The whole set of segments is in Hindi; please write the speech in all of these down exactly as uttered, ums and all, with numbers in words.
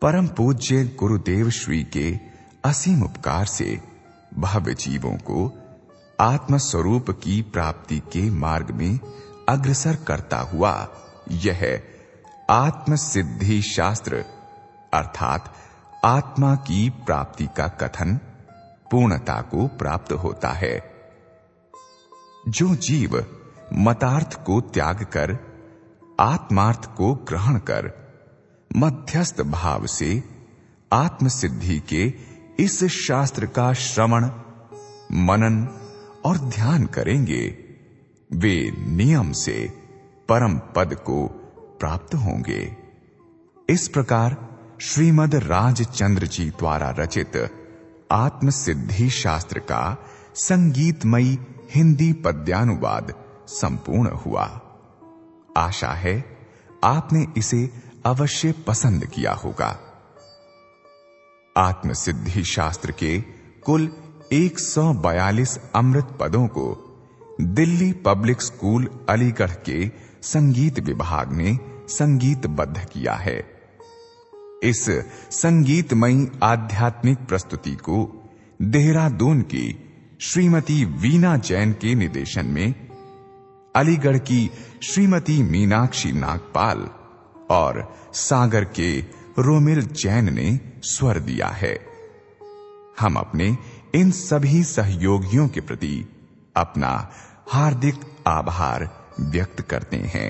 परम पूज्य गुरुदेव श्री के असीम उपकार से भव्य जीवों को आत्म स्वरूप की प्राप्ति के मार्ग में अग्रसर करता हुआ यह आत्म सिद्धि शास्त्र अर्थात आत्मा की प्राप्ति का कथन पूर्णता को प्राप्त होता है। जो जीव मतार्थ को त्याग कर आत्मार्थ को ग्रहण कर मध्यस्थ भाव से आत्म सिद्धि के इस शास्त्र का श्रवण मनन और ध्यान करेंगे, वे नियम से परम पद को प्राप्त होंगे। इस प्रकार श्रीमद राजचंद्र जी द्वारा रचित आत्म सिद्धि शास्त्र का संगीतमयी हिंदी पद्यानुवाद संपूर्ण हुआ। आशा है आपने इसे अवश्य पसंद किया होगा। आत्म सिद्धि शास्त्र के कुल एक सौ बयालीस अमृत पदों को दिल्ली पब्लिक स्कूल अलीगढ़ के संगीत विभाग ने संगीतबद्ध किया है। इस संगीतमयी आध्यात्मिक प्रस्तुति को देहरादून की श्रीमती वीना जैन के निर्देशन में अलीगढ़ की श्रीमती मीनाक्षी नागपाल और सागर के रोमिल जैन ने स्वर दिया है। हम अपने इन सभी सहयोगियों के प्रति अपना हार्दिक आभार व्यक्त करते हैं।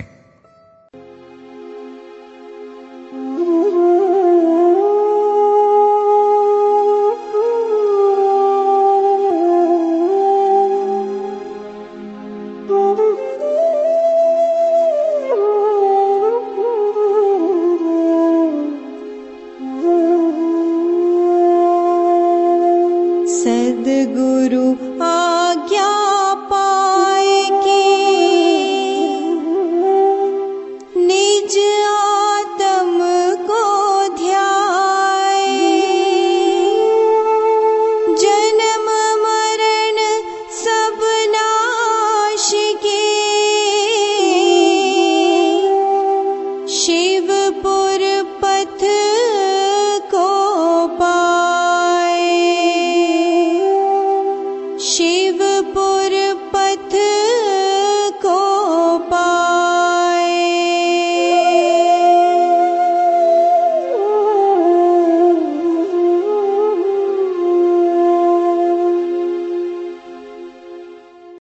सद्गुरु